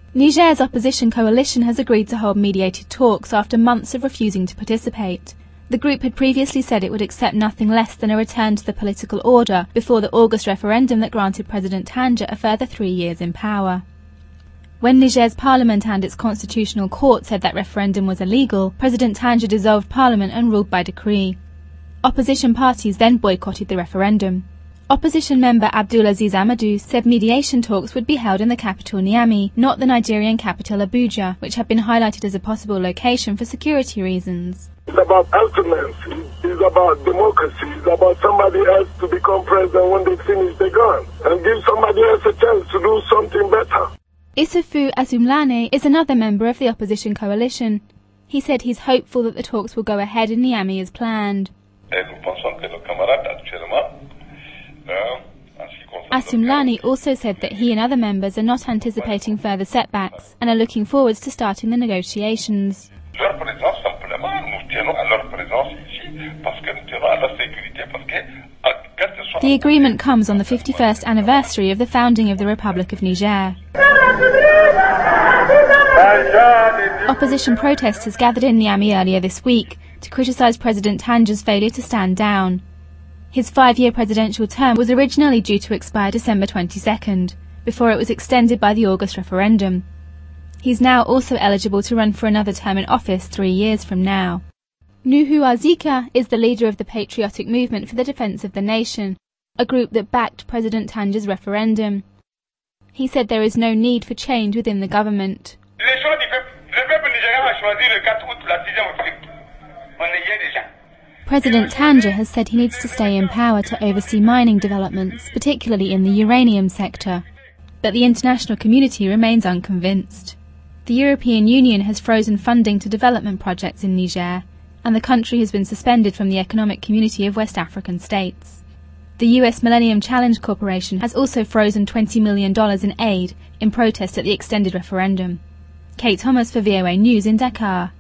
Niger's opposition coalition has agreed to hold mediated talks after months of refusing to participate. The group had previously said it would accept nothing less than a return to the political order before the August referendum that granted President Tanja a further 3 years in power. When Niger's parliament and its constitutional court said that referendum was illegal, President Tanja dissolved parliament and ruled by decree. Opposition parties then boycotted the referendum. Opposition member Abdulaziz Amadou said mediation talks would be held in the capital Niamey, not the Nigerian capital Abuja, which had been highlighted as a possible location for security reasons. It's about alternance, it's about democracy, it's about somebody else to become president when they finish the gun, and give somebody else a chance to do something better. Issoufou Assoumani is another member of the opposition coalition. He said he's hopeful that the talks will go ahead in Niamey as planned. Assoumani also said that he and other members are not anticipating further setbacks and are looking forward to starting the negotiations. The agreement comes on the 51st anniversary of the founding of the Republic of Niger. Opposition protesters gathered in Niamey earlier this week to criticise President Tanja's failure to stand down. His 5-year presidential term was originally due to expire December 22nd, before it was extended by the August referendum. He's now also eligible to run for another term in office 3 years from now. Nuhu Azika is the leader of the Patriotic Movement for the Defense of the Nation, a group that backed President Tanja's referendum. He said there is no need for change within the government. President Tanja has said he needs to stay in power to oversee mining developments, particularly in the uranium sector. But the international community remains unconvinced. The European Union has frozen funding to development projects in Niger, and the country has been suspended from the Economic Community of West African States. The US Millennium Challenge Corporation has also frozen $20 million in aid in protest at the extended referendum. Kate Thomas for VOA News in Dakar.